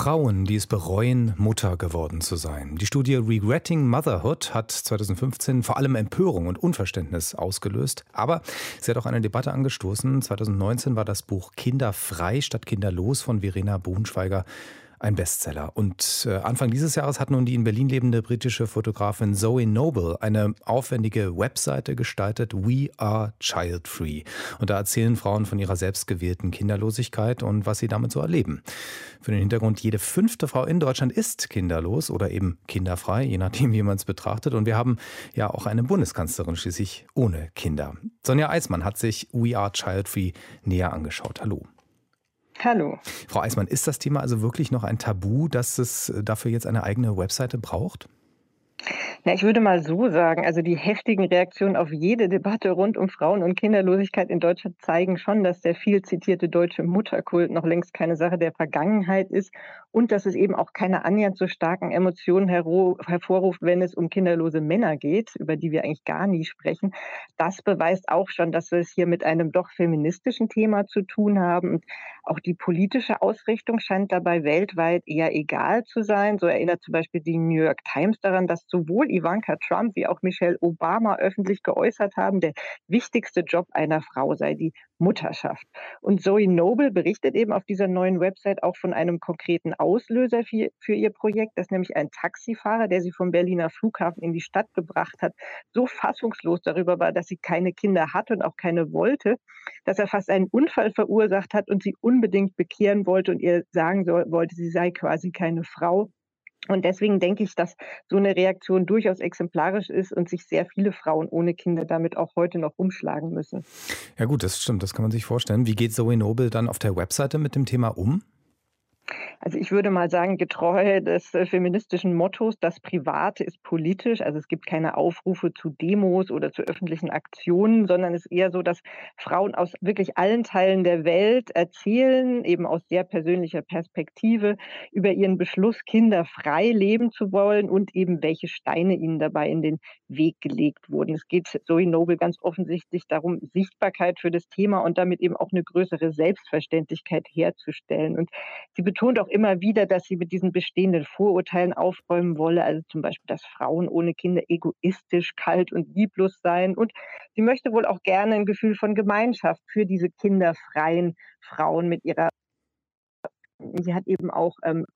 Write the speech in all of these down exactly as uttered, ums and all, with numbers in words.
Frauen, die es bereuen, Mutter geworden zu sein. Die Studie Regretting Motherhood hat zweitausendfünfzehn vor allem Empörung und Unverständnis ausgelöst. Aber sie hat auch eine Debatte angestoßen. zweitausendneunzehn war das Buch Kinderfrei statt Kinderlos von Verena Braunschweiger ein Bestseller. Und äh, Anfang dieses Jahres hat nun die in Berlin lebende britische Fotografin Zoe Noble eine aufwendige Webseite gestaltet, We Are Child Free. Und da erzählen Frauen von ihrer selbstgewählten Kinderlosigkeit und was sie damit so erleben. Für den Hintergrund, jede fünfte Frau in Deutschland ist kinderlos oder eben kinderfrei, je nachdem, wie man es betrachtet. Und wir haben ja auch eine Bundeskanzlerin schließlich ohne Kinder. Sonja Eismann hat sich We Are Child Free näher angeschaut. Hallo. Hallo. Frau Eismann, ist das Thema also wirklich noch ein Tabu, dass es dafür jetzt eine eigene Webseite braucht? Na, ich würde mal so sagen, also die heftigen Reaktionen auf jede Debatte rund um Frauen- und Kinderlosigkeit in Deutschland zeigen schon, dass der viel zitierte deutsche Mutterkult noch längst keine Sache der Vergangenheit ist und dass es eben auch keine annähernd so starken Emotionen hero- hervorruft, wenn es um kinderlose Männer geht, über die wir eigentlich gar nie sprechen. Das beweist auch schon, dass wir es hier mit einem doch feministischen Thema zu tun haben. Und auch die politische Ausrichtung scheint dabei weltweit eher egal zu sein. So erinnert zum Beispiel die New York Times daran, dass sowohl Ivanka Trump wie auch Michelle Obama öffentlich geäußert haben, der wichtigste Job einer Frau sei die Mutterschaft. Und Zoe Noble berichtet eben auf dieser neuen Website auch von einem konkreten Auslöser für, für ihr Projekt. Das ist nämlich ein Taxifahrer, der sie vom Berliner Flughafen in die Stadt gebracht hat, so fassungslos darüber war, dass sie keine Kinder hatte und auch keine wollte, dass er fast einen Unfall verursacht hat und sie unbedingt bekehren wollte und ihr sagen soll, wollte, sie sei quasi keine Frau. Und deswegen denke ich, dass so eine Reaktion durchaus exemplarisch ist und sich sehr viele Frauen ohne Kinder damit auch heute noch umschlagen müssen. Ja gut, das stimmt, das kann man sich vorstellen. Wie geht Zoe Noble dann auf der Webseite mit dem Thema um? Also ich würde mal sagen, getreu des äh, feministischen Mottos, das Private ist politisch. Also es gibt keine Aufrufe zu Demos oder zu öffentlichen Aktionen, sondern es ist eher so, dass Frauen aus wirklich allen Teilen der Welt erzählen, eben aus sehr persönlicher Perspektive, über ihren Beschluss, Kinder frei leben zu wollen und eben welche Steine ihnen dabei in den Weg gelegt wurden. Es geht Zoe Noble ganz offensichtlich darum, Sichtbarkeit für das Thema und damit eben auch eine größere Selbstverständlichkeit herzustellen. Und sie betont auch immer wieder, dass sie mit diesen bestehenden Vorurteilen aufräumen wolle, also zum Beispiel, dass Frauen ohne Kinder egoistisch, kalt und lieblos seien. Und sie möchte wohl auch gerne ein Gefühl von Gemeinschaft für diese kinderfreien Frauen mit ihrer. Sie hat eben auch ähm,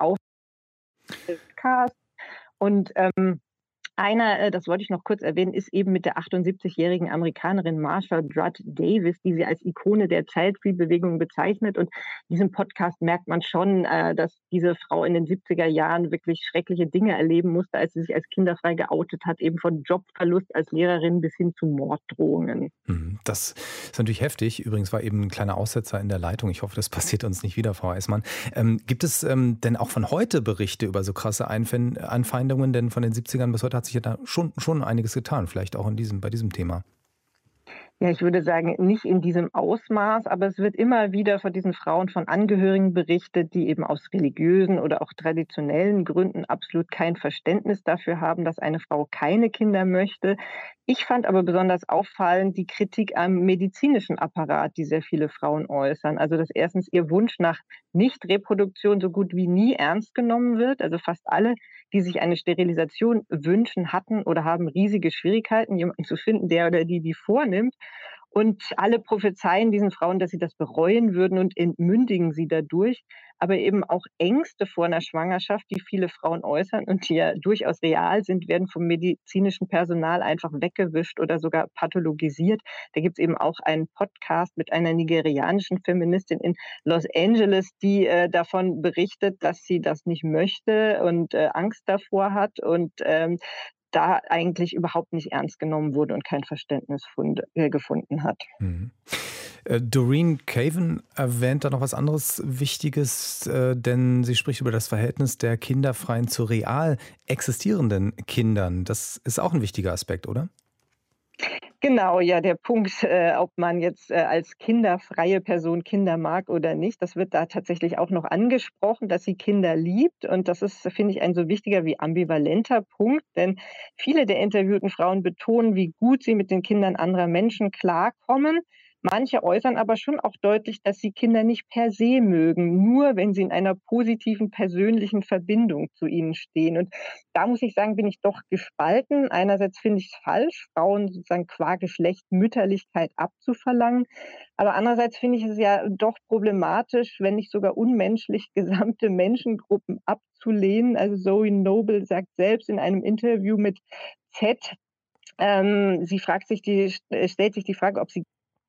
Podcast und ähm, einer, äh, das wollte ich noch kurz erwähnen, ist eben mit der achtundsiebzigjährigen Amerikanerin Marsha Drudd Davis, die sie als Ikone der Child-Free-Bewegung bezeichnet. Und in diesem Podcast merkt man schon, äh, dass diese Frau in den siebziger Jahren wirklich schreckliche Dinge erleben musste, als sie sich als kinderfrei geoutet hat, eben von Jobverlust als Lehrerin bis hin zu Morddrohungen. Hm, Das ist natürlich heftig. Übrigens war eben ein kleiner Aussetzer in der Leitung. Ich hoffe, das passiert uns nicht wieder, Frau Eismann. Ähm, gibt es ähm, denn auch von heute Berichte über so krasse Einfen- Anfeindungen? Denn von den siebzigern bis heute hat sich ja da schon, schon einiges getan, vielleicht auch in diesem, bei diesem Thema. Ja, ich würde sagen, nicht in diesem Ausmaß, aber es wird immer wieder von diesen Frauen von Angehörigen berichtet, die eben aus religiösen oder auch traditionellen Gründen absolut kein Verständnis dafür haben, dass eine Frau keine Kinder möchte. Ich fand aber besonders auffallend die Kritik am medizinischen Apparat, die sehr viele Frauen äußern. Also, dass erstens ihr Wunsch nach Nichtreproduktion so gut wie nie ernst genommen wird. Also fast alle, die sich eine Sterilisation wünschen, hatten oder haben riesige Schwierigkeiten, jemanden zu finden, der oder die die vornimmt. Und alle prophezeien diesen Frauen, dass sie das bereuen würden und entmündigen sie dadurch. Aber eben auch Ängste vor einer Schwangerschaft, die viele Frauen äußern und die ja durchaus real sind, werden vom medizinischen Personal einfach weggewischt oder sogar pathologisiert. Da gibt es eben auch einen Podcast mit einer nigerianischen Feministin in Los Angeles, die äh, davon berichtet, dass sie das nicht möchte und äh, Angst davor hat und ähm, da eigentlich überhaupt nicht ernst genommen wurde und kein Verständnis fund, äh, gefunden hat. Mhm. Äh, Doreen Caven erwähnt da noch was anderes Wichtiges, äh, denn sie spricht über das Verhältnis der Kinderfreien zu real existierenden Kindern. Das ist auch ein wichtiger Aspekt, oder? Genau, ja, der Punkt, äh, ob man jetzt äh, als kinderfreie Person Kinder mag oder nicht, das wird da tatsächlich auch noch angesprochen, dass sie Kinder liebt. Und das ist, finde ich, ein so wichtiger wie ambivalenter Punkt, denn viele der interviewten Frauen betonen, wie gut sie mit den Kindern anderer Menschen klarkommen. Manche äußern aber schon auch deutlich, dass sie Kinder nicht per se mögen, nur wenn sie in einer positiven persönlichen Verbindung zu ihnen stehen. Und da muss ich sagen, bin ich doch gespalten. Einerseits finde ich es falsch, Frauen sozusagen qua Geschlecht Mütterlichkeit abzuverlangen. Aber andererseits finde ich es ja doch problematisch, wenn nicht sogar unmenschlich, gesamte Menschengruppen abzulehnen. Also Zoe Noble sagt selbst in einem Interview mit Z, ähm, sie fragt sich die, äh, stellt sich die Frage, ob sie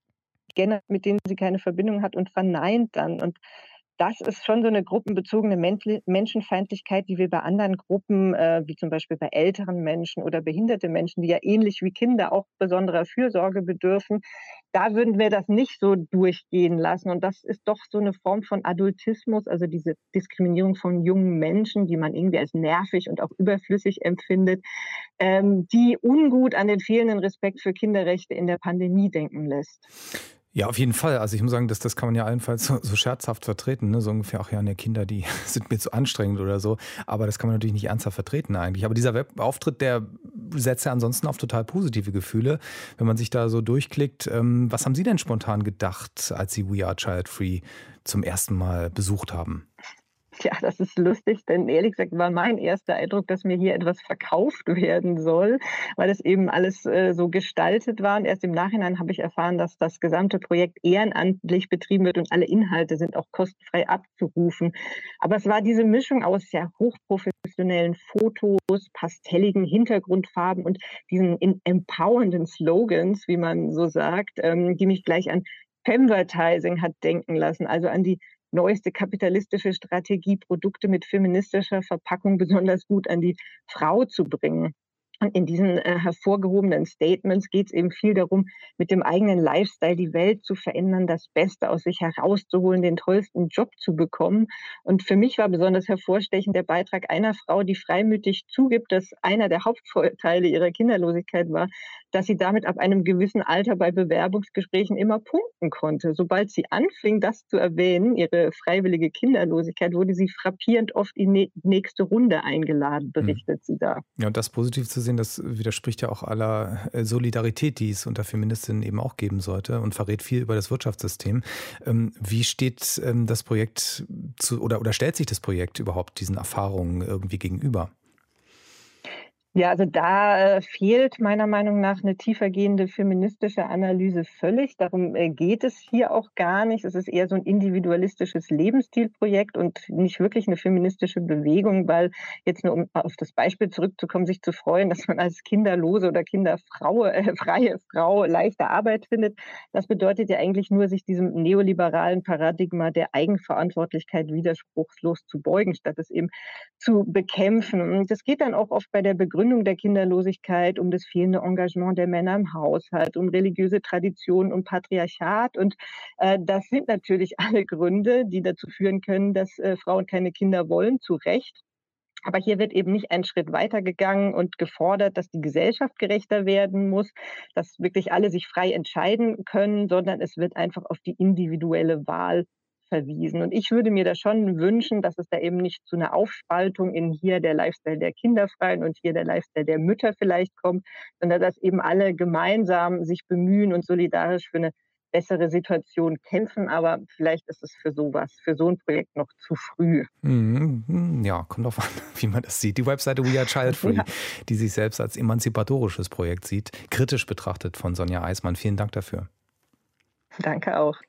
gerne, mit denen sie keine Verbindung hat, und verneint dann. Und das ist schon so eine gruppenbezogene Menschli Menschenfeindlichkeit, die wir bei anderen Gruppen, äh, wie zum Beispiel bei älteren Menschen oder behinderte Menschen, die ja ähnlich wie Kinder auch besonderer Fürsorge bedürfen, da würden wir das nicht so durchgehen lassen. Und das ist doch so eine Form von Adultismus, also diese Diskriminierung von jungen Menschen, die man irgendwie als nervig und auch überflüssig empfindet, ähm, die ungut an den fehlenden Respekt für Kinderrechte in der Pandemie denken lässt. Ja, auf jeden Fall. Also ich muss sagen, das, das kann man ja allenfalls so, so scherzhaft vertreten, ne? So ungefähr, ach ja, ne, Kinder, die sind mir zu anstrengend oder so. Aber das kann man natürlich nicht ernsthaft vertreten eigentlich. Aber dieser Webauftritt, der setzt ja ansonsten auf total positive Gefühle, wenn man sich da so durchklickt. Ähm, was haben Sie denn spontan gedacht, als Sie We Are Child Free zum ersten Mal besucht haben? Ja, das ist lustig, denn ehrlich gesagt war mein erster Eindruck, dass mir hier etwas verkauft werden soll, weil es eben alles äh, so gestaltet war. Und erst im Nachhinein habe ich erfahren, dass das gesamte Projekt ehrenamtlich betrieben wird und alle Inhalte sind auch kostenfrei abzurufen. Aber es war diese Mischung aus ja hochprofessionellen Fotos, pastelligen Hintergrundfarben und diesen in- empowernden Slogans, wie man so sagt, ähm, die mich gleich an Femvertising hat denken lassen, also an die neueste kapitalistische Strategie, Produkte mit feministischer Verpackung besonders gut an die Frau zu bringen. Und in diesen äh, hervorgehobenen Statements geht es eben viel darum, mit dem eigenen Lifestyle die Welt zu verändern, das Beste aus sich herauszuholen, den tollsten Job zu bekommen. Und für mich war besonders hervorstechend der Beitrag einer Frau, die freimütig zugibt, dass einer der Hauptvorteile ihrer Kinderlosigkeit war, dass sie damit ab einem gewissen Alter bei Bewerbungsgesprächen immer punkten konnte. Sobald sie anfing, das zu erwähnen, ihre freiwillige Kinderlosigkeit, wurde sie frappierend oft in die nächste Runde eingeladen, berichtet sie da. Ja, und das positiv zu sehen, das widerspricht ja auch aller äh, Solidarität, die es unter Feministinnen eben auch geben sollte und verrät viel über das Wirtschaftssystem. Ähm, wie steht ähm, das Projekt zu, oder, oder stellt sich das Projekt überhaupt diesen Erfahrungen irgendwie gegenüber? Ja, also da äh, fehlt meiner Meinung nach eine tiefergehende feministische Analyse völlig. Darum äh, geht es hier auch gar nicht. Es ist eher so ein individualistisches Lebensstilprojekt und nicht wirklich eine feministische Bewegung, weil jetzt nur um auf das Beispiel zurückzukommen, sich zu freuen, dass man als kinderlose oder kinderfrau, äh, freie Frau leichte Arbeit findet, das bedeutet ja eigentlich nur, sich diesem neoliberalen Paradigma der Eigenverantwortlichkeit widerspruchslos zu beugen, statt es eben zu bekämpfen. Und das geht dann auch oft bei der Begründung der Kinderlosigkeit um das fehlende Engagement der Männer im Haushalt, um religiöse Traditionen, um Patriarchat. Und äh, das sind natürlich alle Gründe, die dazu führen können, dass äh, Frauen keine Kinder wollen, zu Recht. Aber hier wird eben nicht einen Schritt weiter gegangen und gefordert, dass die Gesellschaft gerechter werden muss, dass wirklich alle sich frei entscheiden können, sondern es wird einfach auf die individuelle Wahl verwiesen. Und ich würde mir da schon wünschen, dass es da eben nicht zu einer Aufspaltung in hier der Lifestyle der Kinderfreien und hier der Lifestyle der Mütter vielleicht kommt, sondern dass eben alle gemeinsam sich bemühen und solidarisch für eine bessere Situation kämpfen. Aber vielleicht ist es für sowas, für so ein Projekt noch zu früh. Mhm, ja, kommt drauf an, wie man das sieht. Die Webseite We Are Child Free, Ja, die sich selbst als emanzipatorisches Projekt sieht, kritisch betrachtet von Sonja Eismann. Vielen Dank dafür. danke auch.